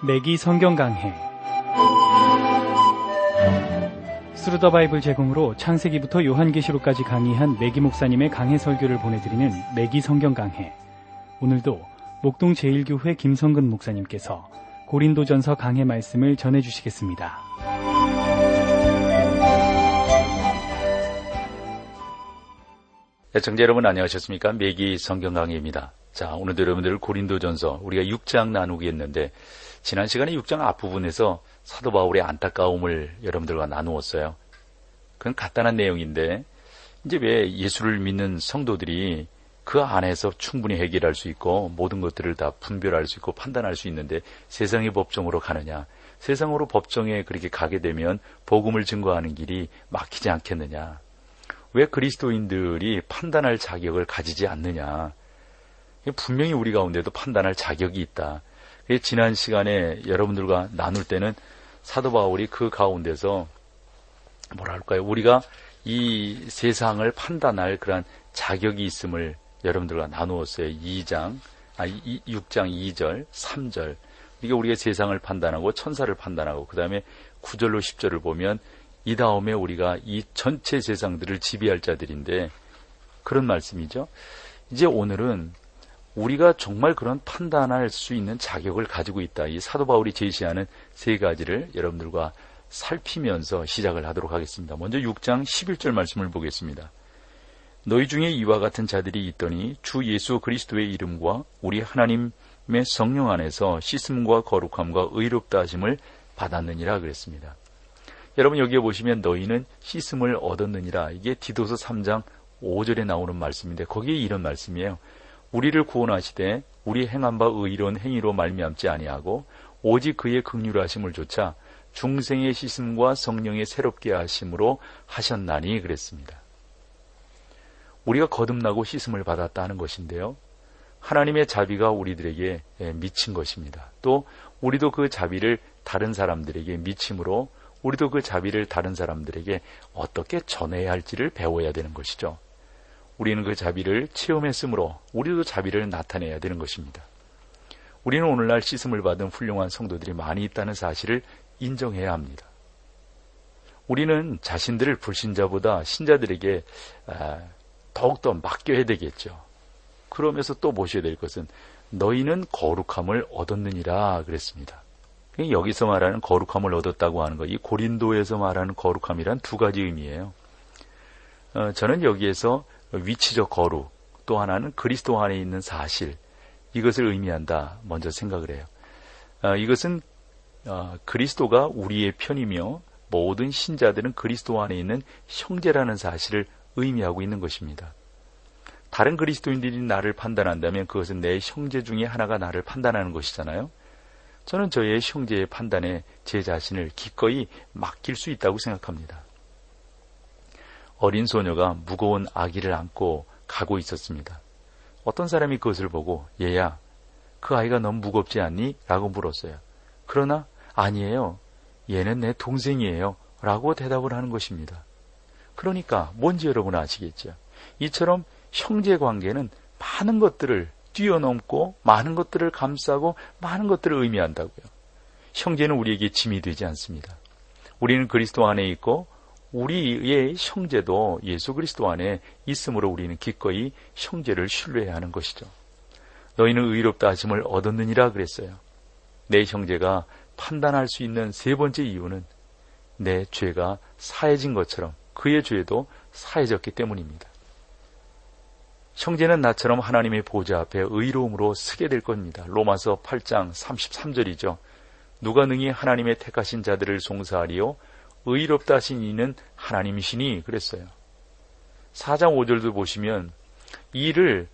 매기 성경 강해. 스루 더 바이블 제공으로 창세기부터 요한계시록까지 강의한 매기 목사님의 강해 설교를 보내드리는 매기 성경 강해. 오늘도 목동 제1교회 김성근 목사님께서 고린도전서 강해 말씀을 전해주시겠습니다. 애청자 여러분 안녕하셨습니까? 매기 성경 강해입니다. 자, 오늘도 여러분들 고린도전서 우리가 6장 나누겠는데, 지난 시간에 6장 앞부분에서 사도 바울의 안타까움을 여러분들과 나누었어요. 그건 간단한 내용인데, 이제 왜 예수를 믿는 성도들이 그 안에서 충분히 해결할 수 있고 모든 것들을 다 분별할 수 있고 판단할 수 있는데 세상의 법정으로 가느냐, 세상으로 법정에 그렇게 가게 되면 복음을 증거하는 길이 막히지 않겠느냐, 왜 그리스도인들이 판단할 자격을 가지지 않느냐, 분명히 우리 가운데도 판단할 자격이 있다. 지난 시간에 여러분들과 나눌 때는 사도 바울이 그 가운데서 뭐랄까요, 우리가 이 세상을 판단할 그런 자격이 있음을 여러분들과 나누었어요. 6장 2절, 3절. 이게 우리가 세상을 판단하고 천사를 판단하고, 그 다음에 9절로 10절을 보면 이 다음에 우리가 이 전체 세상들을 지배할 자들인데, 그런 말씀이죠. 이제 오늘은 우리가 정말 그런 판단할 수 있는 자격을 가지고 있다. 이 사도 바울이 제시하는 세 가지를 여러분들과 살피면서 시작을 하도록 하겠습니다. 먼저 6장 11절 말씀을 보겠습니다. 너희 중에 이와 같은 자들이 있더니 주 예수 그리스도의 이름과 우리 하나님의 성령 안에서 씻음과 거룩함과 의롭다 하심을 받았느니라 그랬습니다. 여러분 여기에 보시면 너희는 씻음을 얻었느니라, 이게 디도서 3장 5절에 나오는 말씀인데 거기에 이런 말씀이에요. 우리를 구원하시되 우리 행한 바 의로운 행위로 말미암지 아니하고 오직 그의 긍휼하심을 조차 중생의 씻음과 성령의 새롭게 하심으로 하셨나니 그랬습니다. 우리가 거듭나고 씻음을 받았다 하는 것인데요, 하나님의 자비가 우리들에게 미친 것입니다. 또 우리도 그 자비를 다른 사람들에게 미침으로 우리도 그 자비를 다른 사람들에게 어떻게 전해야 할지를 배워야 되는 것이죠. 우리는 그 자비를 체험했으므로 우리도 자비를 나타내야 되는 것입니다. 우리는 오늘날 씻음을 받은 훌륭한 성도들이 많이 있다는 사실을 인정해야 합니다. 우리는 자신들을 불신자보다 신자들에게 더욱더 맡겨야 되겠죠. 그러면서 또 보셔야 될 것은 너희는 거룩함을 얻었느니라 그랬습니다. 여기서 말하는 거룩함을 얻었다고 하는 것, 이 고린도에서 말하는 거룩함이란 두 가지 의미예요. 저는 여기에서 위치적 거룩, 또 하나는 그리스도 안에 있는 사실, 이것을 의미한다 먼저 생각을 해요. 이것은 그리스도가 우리의 편이며 모든 신자들은 그리스도 안에 있는 형제라는 사실을 의미하고 있는 것입니다. 다른 그리스도인들이 나를 판단한다면 그것은 내 형제 중에 하나가 나를 판단하는 것이잖아요. 저는 저의 형제의 판단에 제 자신을 기꺼이 맡길 수 있다고 생각합니다. 어린 소녀가 무거운 아기를 안고 가고 있었습니다. 어떤 사람이 그것을 보고 얘야, 그 아이가 너무 무겁지 않니? 라고 물었어요. 그러나 아니에요, 얘는 내 동생이에요 라고 대답을 하는 것입니다. 그러니까 뭔지 여러분 아시겠죠? 이처럼 형제관계는 많은 것들을 뛰어넘고 많은 것들을 감싸고 많은 것들을 의미한다고요. 형제는 우리에게 짐이 되지 않습니다. 우리는 그리스도 안에 있고 우리의 형제도 예수 그리스도 안에 있으므로 우리는 기꺼이 형제를 신뢰해야 하는 것이죠. 너희는 의롭다 하심을 얻었느니라 그랬어요. 내 형제가 판단할 수 있는 세 번째 이유는 내 죄가 사해진 것처럼 그의 죄도 사해졌기 때문입니다. 형제는 나처럼 하나님의 보좌 앞에 의로움으로 서게 될 겁니다. 로마서 8장 33절이죠. 누가 능히 하나님의 택하신 자들을 송사하리요 의롭다 하신 이는 하나님이시니 그랬어요. 4장 5절도 보시면 이를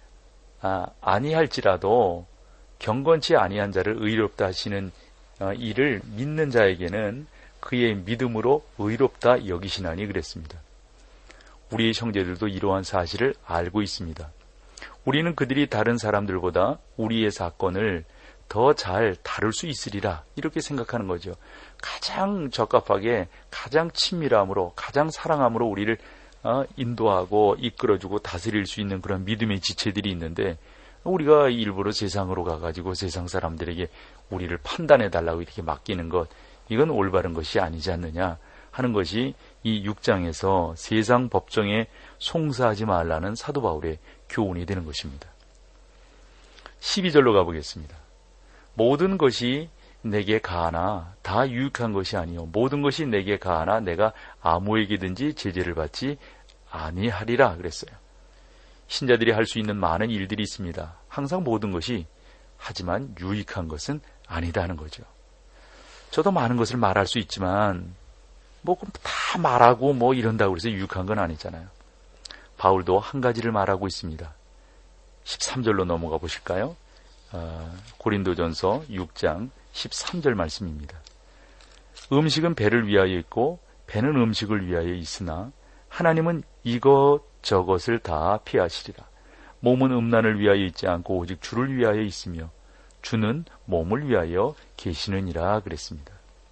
아니할지라도 경건치 아니한 자를 의롭다 하시는 이를 믿는 자에게는 그의 믿음으로 의롭다 여기시나니 그랬습니다. 우리의 형제들도 이러한 사실을 알고 있습니다. 우리는 그들이 다른 사람들보다 우리의 사건을 더 잘 다룰 수 있으리라 이렇게 생각하는 거죠. 가장 적합하게, 가장 친밀함으로, 가장 사랑함으로 우리를 인도하고 이끌어주고 다스릴 수 있는 그런 믿음의 지체들이 있는데, 우리가 일부러 세상으로 가가지고 세상 사람들에게 우리를 판단해 달라고 이렇게 맡기는 것, 이건 올바른 것이 아니지 않느냐 하는 것이 이 6장에서 세상 법정에 송사하지 말라는 사도 바울의 교훈이 되는 것입니다. 12절로 가보겠습니다. 모든 것이 내게 가하나 다 유익한 것이 아니요 모든 것이 내게 가하나 내가 아무에게든지 제재를 받지 아니하리라 그랬어요. 신자들이 할 수 있는 많은 일들이 있습니다. 항상 모든 것이, 하지만 유익한 것은 아니다는 거죠. 저도 많은 것을 말할 수 있지만 다 말하고 이런다고 해서 유익한 건 아니잖아요. 바울도 한 가지를 말하고 있습니다. 13절로 넘어가 보실까요? 고린도전서 6장 13절 말씀입니다. 음식은 배를 위하여 있고 배는 음식을 위하여 있으나 하나님은 이것저것을 다 피하시리라. 몸은 음란을 위하여 있지 않고 오직 주를 위하여 있으며 주는 몸을 위하여 계시느니라 그랬습니다.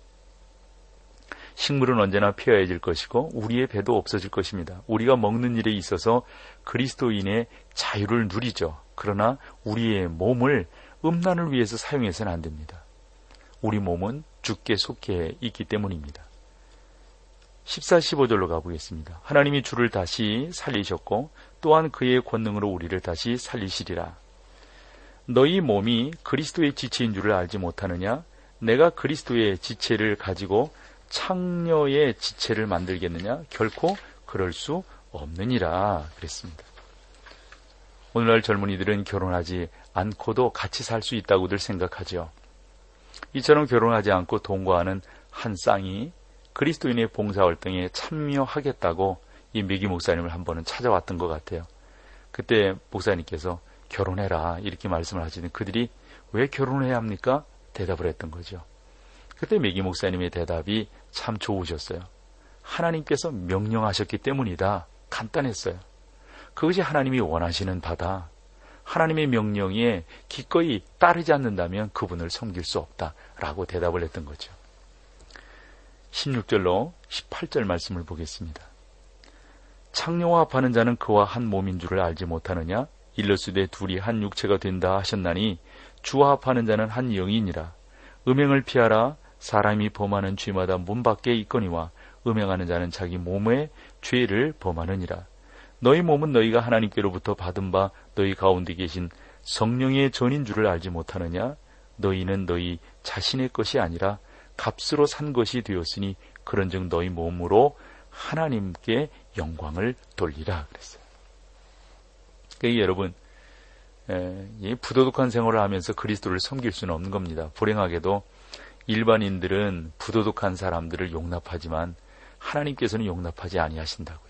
식물은 언제나 피하여질 것이고 우리의 배도 없어질 것입니다. 우리가 먹는 일에 있어서 그리스도인의 자유를 누리죠. 그러나 우리의 몸을 음란을 위해서 사용해서는 안 됩니다. 우리 몸은 주께 속해 있기 때문입니다. 14, 15절로 가보겠습니다. 하나님이 주를 다시 살리셨고 또한 그의 권능으로 우리를 다시 살리시리라. 너희 몸이 그리스도의 지체인 줄을 알지 못하느냐? 내가 그리스도의 지체를 가지고 창녀의 지체를 만들겠느냐? 결코 그럴 수 없느니라 그랬습니다. 오늘날 젊은이들은 결혼하지 않고도 같이 살 수 있다고들 생각하죠. 이처럼 결혼하지 않고 동거하는 한 쌍이 그리스도인의 봉사활동에 참여하겠다고 이 메기 목사님을 한 번은 찾아왔던 것 같아요. 그때 목사님께서 결혼해라 이렇게 말씀을 하시는 그들이 왜 결혼해야 합니까? 대답을 했던 거죠. 그때 메기 목사님의 대답이 참 좋으셨어요. 하나님께서 명령하셨기 때문이다. 간단했어요. 그것이 하나님이 원하시는 바다. 하나님의 명령에 기꺼이 따르지 않는다면 그분을 섬길 수 없다라고 대답을 했던 거죠. 16절로 18절 말씀을 보겠습니다. 창녀와 합하는 자는 그와 한 몸인 줄을 알지 못하느냐? 일러스되 둘이 한 육체가 된다 하셨나니 주와 합하는 자는 한 영이니라. 음행을 피하라. 사람이 범하는 죄마다 문 밖에 있거니와 음행하는 자는 자기 몸의 죄를 범하느니라. 너희 몸은 너희가 하나님께로부터 받은 바 너희 가운데 계신 성령의 전인 줄을 알지 못하느냐? 너희는 너희 자신의 것이 아니라 값으로 산 것이 되었으니 그런즉 너희 몸으로 하나님께 영광을 돌리라 그랬어요. 그러니까 여러분, 부도덕한 생활을 하면서 그리스도를 섬길 수는 없는 겁니다. 불행하게도 일반인들은 부도덕한 사람들을 용납하지만 하나님께서는 용납하지 아니하신다고요.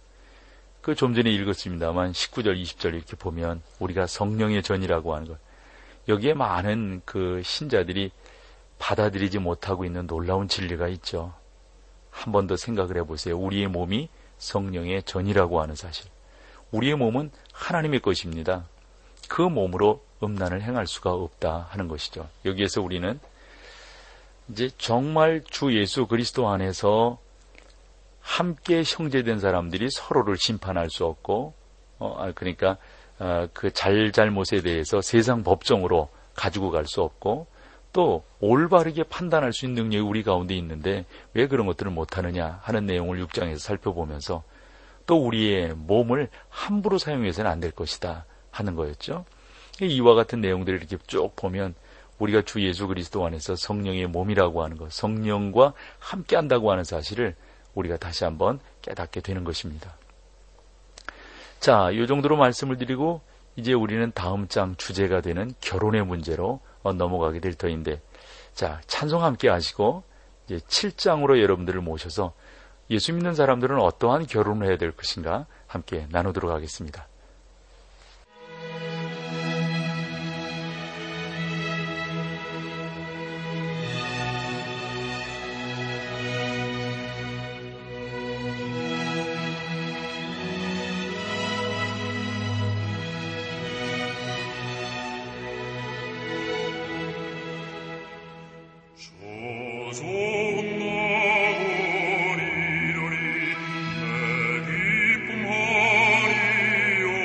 그 좀 전에 읽었습니다만 19절, 20절 이렇게 보면 우리가 성령의 전이라고 하는 것, 여기에 많은 그 신자들이 받아들이지 못하고 있는 놀라운 진리가 있죠. 한 번 더 생각을 해보세요. 우리의 몸이 성령의 전이라고 하는 사실. 우리의 몸은 하나님의 것입니다. 그 몸으로 음란을 행할 수가 없다 하는 것이죠. 여기에서 우리는 이제 정말 주 예수 그리스도 안에서 함께 형제된 사람들이 서로를 심판할 수 없고, 그러니까 그 잘잘못에 대해서 세상 법정으로 가지고 갈 수 없고, 또 올바르게 판단할 수 있는 능력이 우리 가운데 있는데 왜 그런 것들을 못하느냐 하는 내용을 6장에서 살펴보면서 또 우리의 몸을 함부로 사용해서는 안 될 것이다 하는 거였죠. 이와 같은 내용들을 이렇게 쭉 보면 우리가 주 예수 그리스도 안에서 성령의 몸이라고 하는 것, 성령과 함께 한다고 하는 사실을 우리가 다시 한번 깨닫게 되는 것입니다. 자, 이 정도로 말씀을 드리고 이제 우리는 다음 장 주제가 되는 결혼의 문제로 넘어가게 될 터인데, 자, 찬송 함께 하시고 이제 7장으로 여러분들을 모셔서 예수 믿는 사람들은 어떠한 결혼을 해야 될 것인가 함께 나누도록 하겠습니다.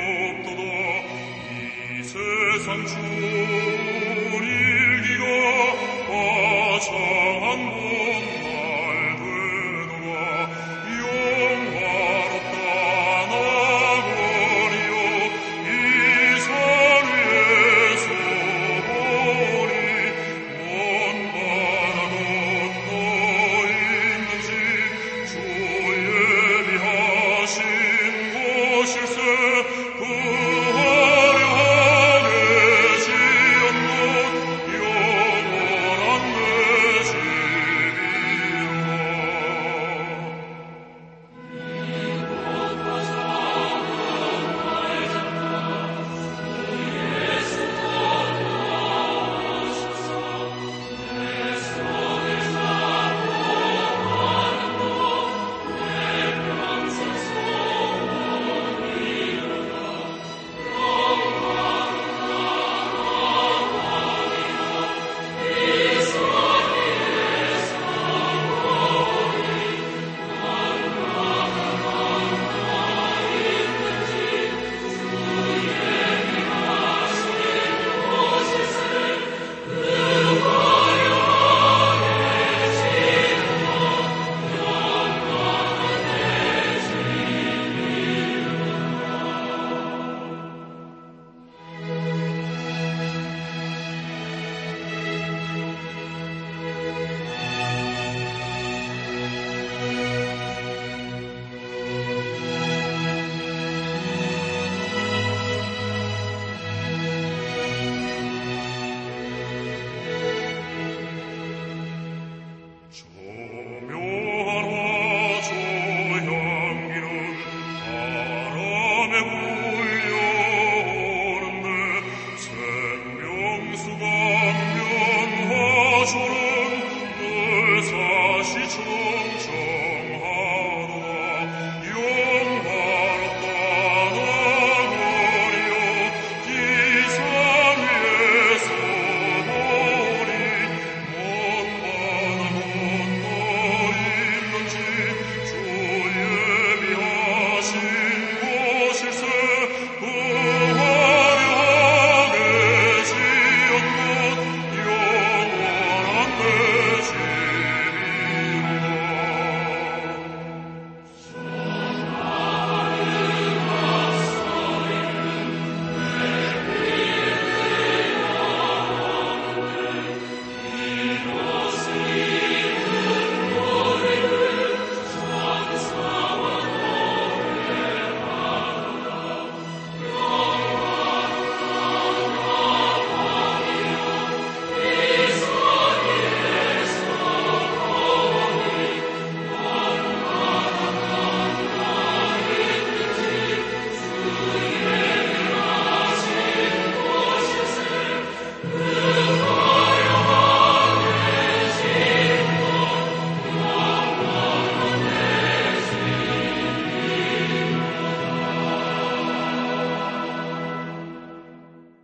주 일기가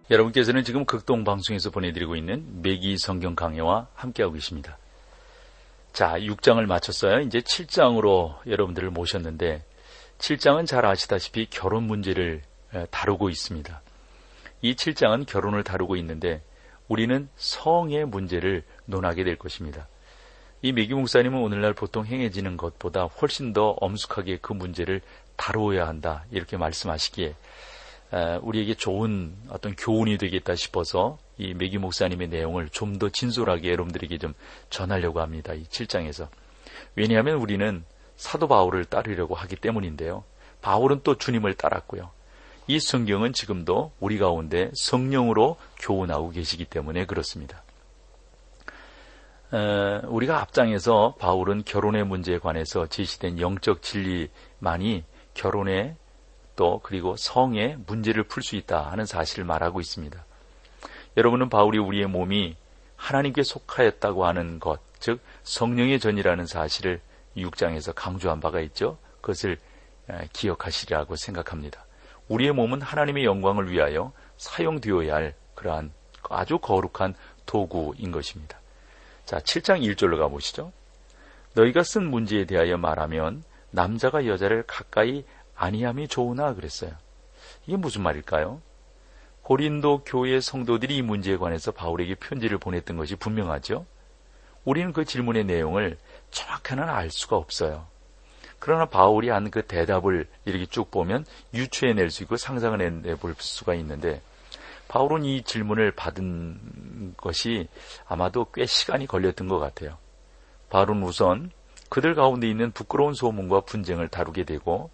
여러분께서는 지금 극동방송에서 보내드리고 있는 매기 성경 강해와 함께하고 계십니다. 자, 6장을 마쳤어요. 이제 7장으로 여러분들을 모셨는데 7장은 잘 아시다시피 결혼 문제를 다루고 있습니다. 이 7장은 결혼을 다루고 있는데 우리는 성의 문제를 논하게 될 것입니다. 이 매기 목사님은 오늘날 보통 행해지는 것보다 훨씬 더 엄숙하게 그 문제를 다루어야 한다 이렇게 말씀하시기에 우리에게 좋은 어떤 교훈이 되겠다 싶어서 이 매기 목사님의 내용을 좀 더 진솔하게 여러분들에게 좀 전하려고 합니다. 이 7장에서. 왜냐하면 우리는 사도 바울을 따르려고 하기 때문인데요. 바울은 또 주님을 따랐고요. 이 성경은 지금도 우리 가운데 성령으로 교훈하고 계시기 때문에 그렇습니다. 우리가 앞장에서 바울은 결혼의 문제에 관해서 제시된 영적 진리만이 결혼의 또 그리고 성의 문제를 풀 수 있다 하는 사실을 말하고 있습니다. 여러분은 바울이 우리의 몸이 하나님께 속하였다고 하는 것, 즉 성령의 전이라는 사실을 6장에서 강조한 바가 있죠. 그것을 기억하시리라고 생각합니다. 우리의 몸은 하나님의 영광을 위하여 사용되어야 할 그러한 아주 거룩한 도구인 것입니다. 자, 7장 1절로 가보시죠. 너희가 쓴 문제에 대하여 말하면 남자가 여자를 가까이 아니함이 좋으나 그랬어요. 이게 무슨 말일까요? 고린도 교회 성도들이 이 문제에 관해서 바울에게 편지를 보냈던 것이 분명하죠. 우리는 그 질문의 내용을 정확하게는 알 수가 없어요. 그러나 바울이 한 그 대답을 이렇게 쭉 보면 유추해낼 수 있고 상상을 해볼 수가 있는데 바울은 이 질문을 받은 것이 아마도 꽤 시간이 걸렸던 것 같아요. 바울은 우선 그들 가운데 있는 부끄러운 소문과 분쟁을 다루게 되고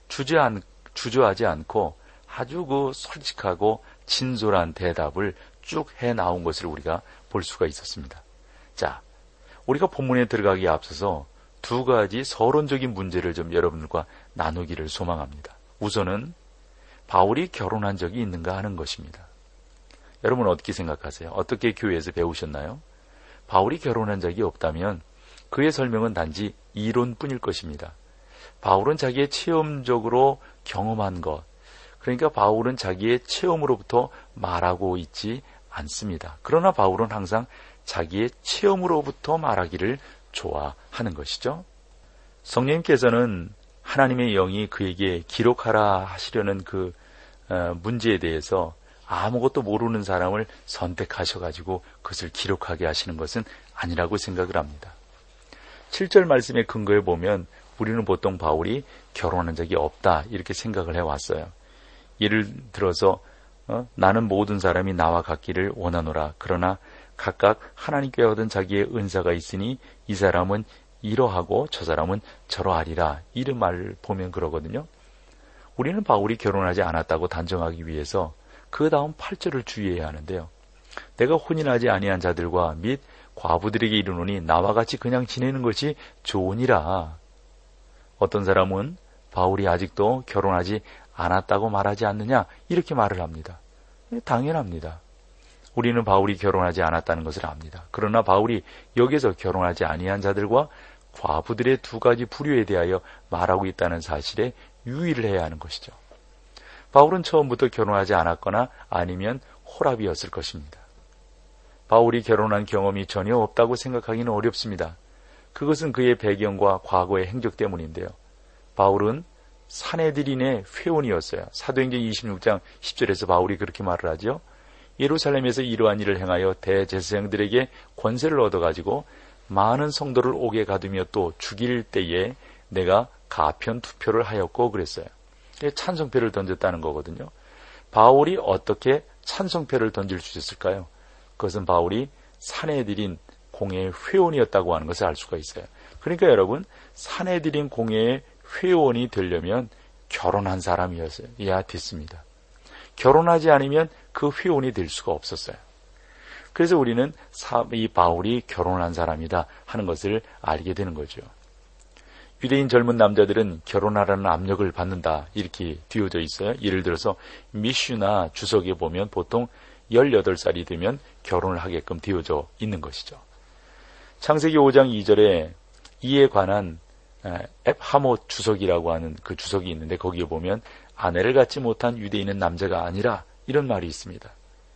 주저하지 않고 아주 그 솔직하고 진솔한 대답을 쭉 해 나온 것을 우리가 볼 수가 있었습니다. 자, 우리가 본문에 들어가기에 앞서서 두 가지 서론적인 문제를 좀 여러분들과 나누기를 소망합니다. 우선은 바울이 결혼한 적이 있는가 하는 것입니다. 여러분 어떻게 생각하세요? 어떻게 교회에서 배우셨나요? 바울이 결혼한 적이 없다면 그의 설명은 단지 이론뿐일 것입니다. 바울은 자기의 체험적으로 경험한 것, 그러니까 바울은 자기의 체험으로부터 말하고 있지 않습니다. 그러나 바울은 항상 자기의 체험으로부터 말하기를 좋아하는 것이죠. 성령님께서는 하나님의 영이 그에게 기록하라 하시려는 그 문제에 대해서 아무것도 모르는 사람을 선택하셔가지고 그것을 기록하게 하시는 것은 아니라고 생각을 합니다. 7절 말씀의 근거에 보면 우리는 보통 바울이 결혼한 적이 없다 이렇게 생각을 해왔어요. 예를 들어서 나는 모든 사람이 나와 같기를 원하노라. 그러나 각각 하나님께 얻은 자기의 은사가 있으니 이 사람은 이러하고 저 사람은 저러하리라. 이런 말을 보면 그러거든요. 우리는 바울이 결혼하지 않았다고 단정하기 위해서 그 다음 8절을 주의해야 하는데요. 내가 혼인하지 아니한 자들과 및 과부들에게 이르노니 나와 같이 그냥 지내는 것이 좋으니라. 어떤 사람은 바울이 아직도 결혼하지 않았다고 말하지 않느냐 이렇게 말을 합니다. 당연합니다. 우리는 바울이 결혼하지 않았다는 것을 압니다. 그러나 바울이 여기서 결혼하지 아니한 자들과 과부들의 두 가지 부류에 대하여 말하고 있다는 사실에 유의를 해야 하는 것이죠. 바울은 처음부터 결혼하지 않았거나 아니면 호랍이었을 것입니다. 바울이 결혼한 경험이 전혀 없다고 생각하기는 어렵습니다. 그것은 그의 배경과 과거의 행적 때문인데요. 바울은 산헤드린의 회원이었어요. 사도행전 26장 10절에서 바울이 그렇게 말을 하죠. 예루살렘에서 이러한 일을 행하여 대제사장들에게 권세를 얻어가지고 많은 성도를 옥에 가두며 또 죽일 때에 내가 가편 투표를 하였고 그랬어요. 찬성표를 던졌다는 거거든요. 바울이 어떻게 찬성표를 던질 수 있었을까요? 그것은 바울이 산헤드린 공회의 회원이었다고 하는 것을 알 수가 있어요. 그러니까 여러분, 산헤드린 공회의 회원이 되려면 결혼한 사람이어야 됐습니다. 결혼하지 않으면 그 회원이 될 수가 없었어요. 그래서 우리는 이 바울이 결혼한 사람이다 하는 것을 알게 되는 거죠. 유대인 젊은 남자들은 결혼하라는 압력을 받는다 이렇게 뒤어져 있어요. 예를 들어서 미슈나 주석에 보면 보통 18살이 되면 결혼을 하게끔 뒤어져 있는 것이죠. 창세기 5장 2절에 이에 관한 앱하못 주석이라고 하는 그 주석이 있는데 거기에 보면 아내를 갖지 못한 유대인은 남자가 아니라 이런 말이 있습니다.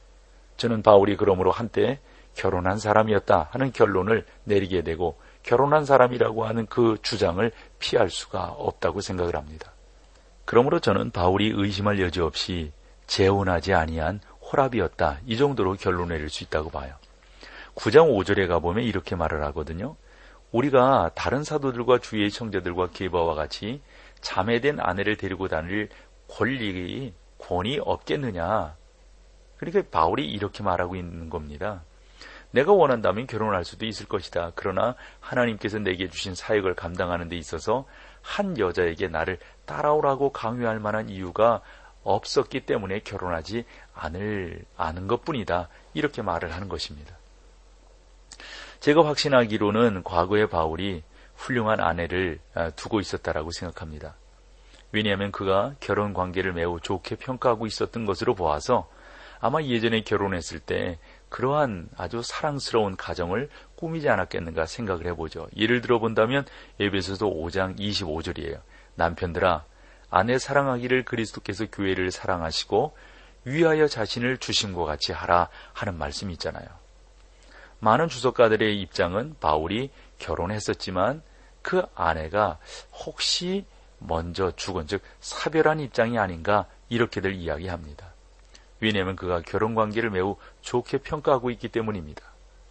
저는 바울이 그러므로 한때 결혼한 사람이었다 하는 결론을 내리게 되고 결혼한 사람이라고 하는 그 주장을 피할 수가 없다고 생각을 합니다. 그러므로 저는 바울이 의심할 여지 없이 재혼하지 아니한 호랍이었다, 이 정도로 결론 내릴 수 있다고 봐요. 9장 5절에 가보면 이렇게 말을 하거든요. 우리가 다른 사도들과 주의 청자들과 게바와 같이 자매된 아내를 데리고 다닐 권이 없겠느냐. 그러니까 바울이 이렇게 말하고 있는 겁니다. 내가 원한다면 결혼할 수도 있을 것이다. 그러나 하나님께서 내게 주신 사역을 감당하는 데 있어서 한 여자에게 나를 따라오라고 강요할 만한 이유가 없었기 때문에 결혼하지 않은 것뿐이다. 이렇게 말을 하는 것입니다. 제가 확신하기로는 과거에 바울이 훌륭한 아내를 두고 있었다라고 생각합니다. 왜냐하면 그가 결혼 관계를 매우 좋게 평가하고 있었던 것으로 보아서 아마 예전에 결혼했을 때 그러한 아주 사랑스러운 가정을 꾸미지 않았겠는가 생각을 해보죠. 예를 들어 본다면 에베소서 5장 25절이에요. 남편들아, 아내 사랑하기를 그리스도께서 교회를 사랑하시고 위하여 자신을 주심과 같이 하라 하는 말씀이 있잖아요. 많은 주석가들의 입장은 바울이 결혼했었지만 그 아내가 혹시 먼저 죽은, 즉 사별한 입장이 아닌가 이렇게들 이야기합니다. 왜냐하면 그가 결혼관계를 매우 좋게 평가하고 있기 때문입니다.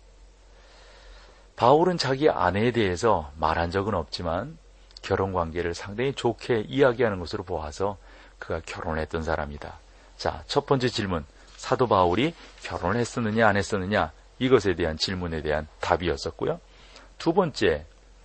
바울은 자기 아내에 대해서 말한 적은 없지만 결혼관계를 상당히 좋게 이야기하는 것으로 보아서 그가 결혼했던 사람이다. 자, 첫 번째 질문, 사도 바울이 결혼을 했었느냐 안 했었느냐, 이것에 대한 질문에 대한 답이었었고요. 두 번째,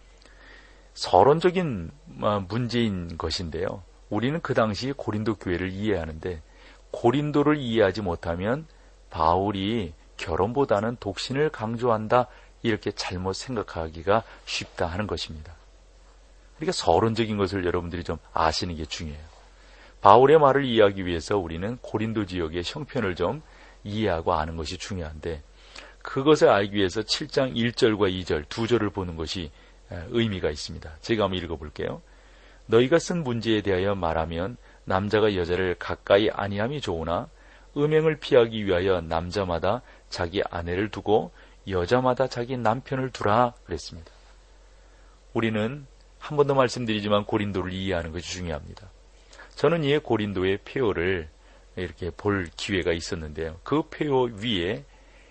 서론적인 문제인 것인데요. 우리는 그 당시 고린도 교회를 이해하는데 고린도를 이해하지 못하면 바울이 결혼보다는 독신을 강조한다, 이렇게 잘못 생각하기가 쉽다 하는 것입니다. 그러니까 서론적인 것을 여러분들이 좀 아시는 게 중요해요. 바울의 말을 이해하기 위해서 우리는 고린도 지역의 형편을 좀 이해하고 아는 것이 중요한데 그것을 알기 위해서 7장 1절과 2절 두 절을 보는 것이 의미가 있습니다. 제가 한번 읽어볼게요. 너희가 쓴 문제에 대하여 말하면 남자가 여자를 가까이 아니함이 좋으나 음행을 피하기 위하여 남자마다 자기 아내를 두고 여자마다 자기 남편을 두라 그랬습니다. 우리는 한 번 더 말씀드리지만 고린도를 이해하는 것이 중요합니다. 저는 이 고린도의 표어를 이렇게 볼 기회가 있었는데요. 그 표어 위에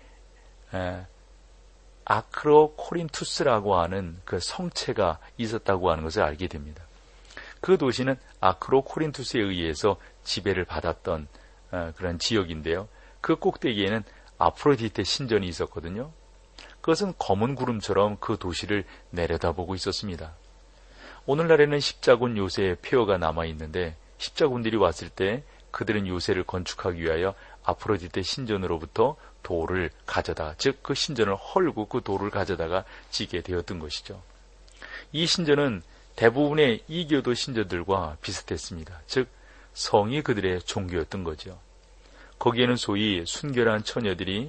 아크로코린투스라고 하는 그 성체가 있었다고 하는 것을 알게 됩니다. 그 도시는 아크로코린투스에 의해서 지배를 받았던 그런 지역인데요. 그 꼭대기에는 아프로디테 신전이 있었거든요. 그것은 검은 구름처럼 그 도시를 내려다보고 있었습니다. 오늘날에는 십자군 요새의 폐허가 남아있는데 십자군들이 왔을 때 그들은 요새를 건축하기 위하여 아프로디테 신전으로부터 돌을 가져다가, 즉 그 신전을 헐고 그 돌을 가져다가 지게 되었던 것이죠. 이 신전은 대부분의 이교도 신전들과 비슷했습니다. 즉 성이 그들의 종교였던 거죠. 거기에는 소위 순결한 처녀들이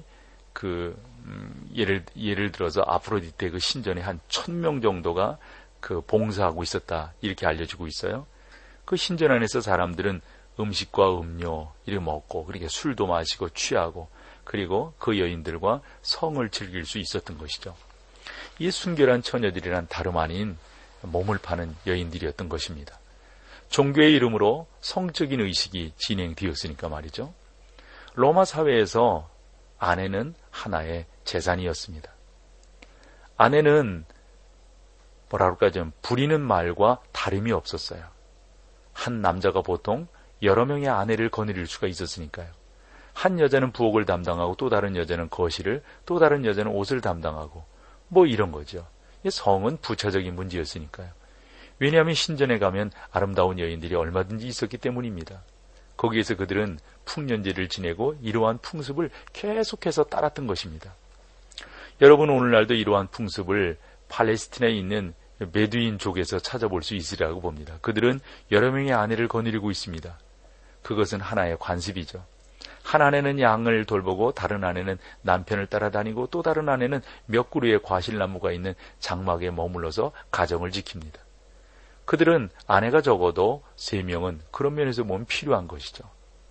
예를 들어서 아프로디테 그 신전에 한 1000명 정도가 봉사하고 있었다, 이렇게 알려지고 있어요. 그 신전 안에서 사람들은 음식과 음료 이렇게 먹고, 그렇게 술도 마시고 취하고, 그리고 그 여인들과 성을 즐길 수 있었던 것이죠. 이 순결한 처녀들이란 다름 아닌 몸을 파는 여인들이었던 것입니다. 종교의 이름으로 성적인 의식이 진행되었으니까 말이죠. 로마 사회에서 아내는 하나의 재산이었습니다. 아내는 좀 부리는 말과 다름이 없었어요. 한 남자가 보통 여러 명의 아내를 거느릴 수가 있었으니까요. 한 여자는 부엌을 담당하고 또 다른 여자는 거실을, 또 다른 여자는 옷을 담당하고 이런 거죠. 성은 부차적인 문제였으니까요. 왜냐하면 신전에 가면 아름다운 여인들이 얼마든지 있었기 때문입니다. 거기에서 그들은 풍년제를 지내고 이러한 풍습을 계속해서 따랐던 것입니다. 여러분, 오늘날도 이러한 풍습을 팔레스티나에 있는 메두인족에서 찾아볼 수 있으리라고 봅니다. 그들은 여러 명의 아내를 거느리고 있습니다. 그것은 하나의 관습이죠. 한 아내는 양을 돌보고 다른 아내는 남편을 따라다니고 또 다른 아내는 몇 그루의 과실나무가 있는 장막에 머물러서 가정을 지킵니다. 그들은 아내가 적어도 3명은 그런 면에서 보면 필요한 것이죠.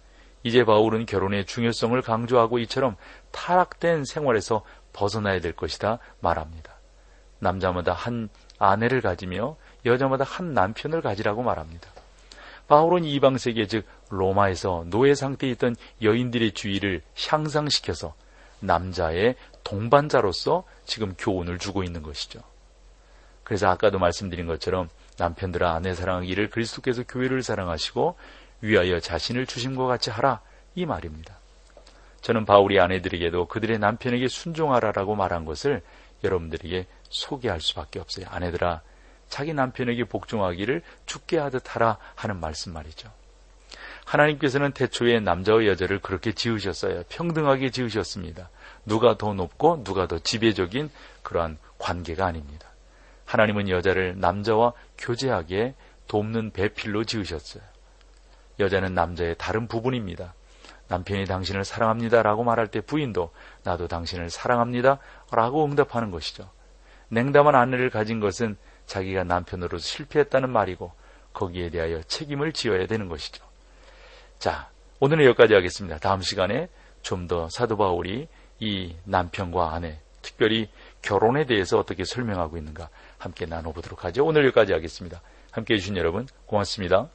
이제 바울은 결혼의 중요성을 강조하고 이처럼 타락된 생활에서 벗어나야 될 것이다 말합니다. 남자마다 한 아내를 가지며 여자마다 한 남편을 가지라고 말합니다. 바울은 이방세계 즉 로마에서 노예 상태에 있던 여인들의 주의를 향상시켜서 남자의 동반자로서 지금 교훈을 주고 있는 것이죠. 그래서 아까도 말씀드린 것처럼 남편들아 아내 사랑하기를 그리스도께서 교회를 사랑하시고 위하여 자신을 주심과 같이 하라 이 말입니다. 저는 바울이 아내들에게도 그들의 남편에게 순종하라라고 말한 것을 여러분들에게 소개할 수밖에 없어요. 아내들아 자기 남편에게 복종하기를 죽게 하듯 하라 하는 말씀 말이죠. 하나님께서는 태초에 남자와 여자를 그렇게 지으셨어요. 평등하게 지으셨습니다. 누가 더 높고 누가 더 지배적인 그러한 관계가 아닙니다. 하나님은 여자를 남자와 교제하게 돕는 배필로 지으셨어요. 여자는 남자의 다른 부분입니다. 남편이 당신을 사랑합니다 라고 말할 때 부인도 나도 당신을 사랑합니다 라고 응답하는 것이죠. 냉담한 아내를 가진 것은 자기가 남편으로서 실패했다는 말이고 거기에 대하여 책임을 지어야 되는 것이죠. 자, 오늘은 여기까지 하겠습니다. 다음 시간에 좀 더 사도 바울이 이 남편과 아내, 특별히 결혼에 대해서 어떻게 설명하고 있는가 함께 나눠보도록 하죠. 오늘 여기까지 하겠습니다. 함께해 주신 여러분 고맙습니다.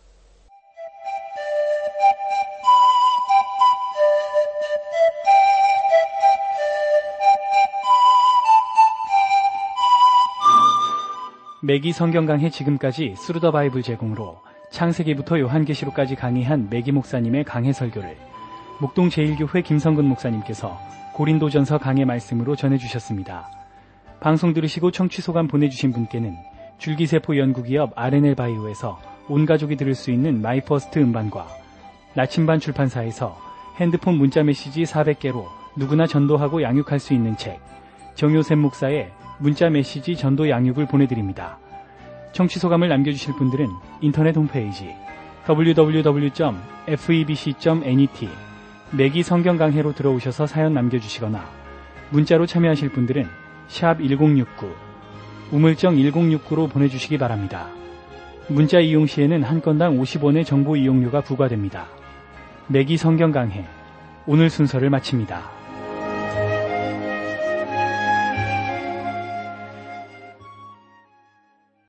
매기 성경 강해 지금까지 스루더 바이블 제공으로 창세기부터 요한계시록까지 강의한 매기 목사님의 강해 설교를 목동 제1교회 김성근 목사님께서 고린도전서 강해 말씀으로 전해주셨습니다. 방송 들으시고 청취 소감 보내주신 분께는 줄기세포 연구기업 RNL 바이오에서 온 가족이 들을 수 있는 마이퍼스트 음반과 나침반 출판사에서 핸드폰 문자 메시지 400개로 누구나 전도하고 양육할 수 있는 책 정효샘 목사의 문자 메시지 전도 양육을 보내드립니다. 청취 소감을 남겨주실 분들은 인터넷 홈페이지 www.febc.net 매기 성경 강해로 들어오셔서 사연 남겨주시거나 문자로 참여하실 분들은 샵 1069 우물정 1069로 보내주시기 바랍니다. 문자 이용 시에는 한 건당 50원의 정보 이용료가 부과됩니다. 매기 성경 강해 오늘 순서를 마칩니다.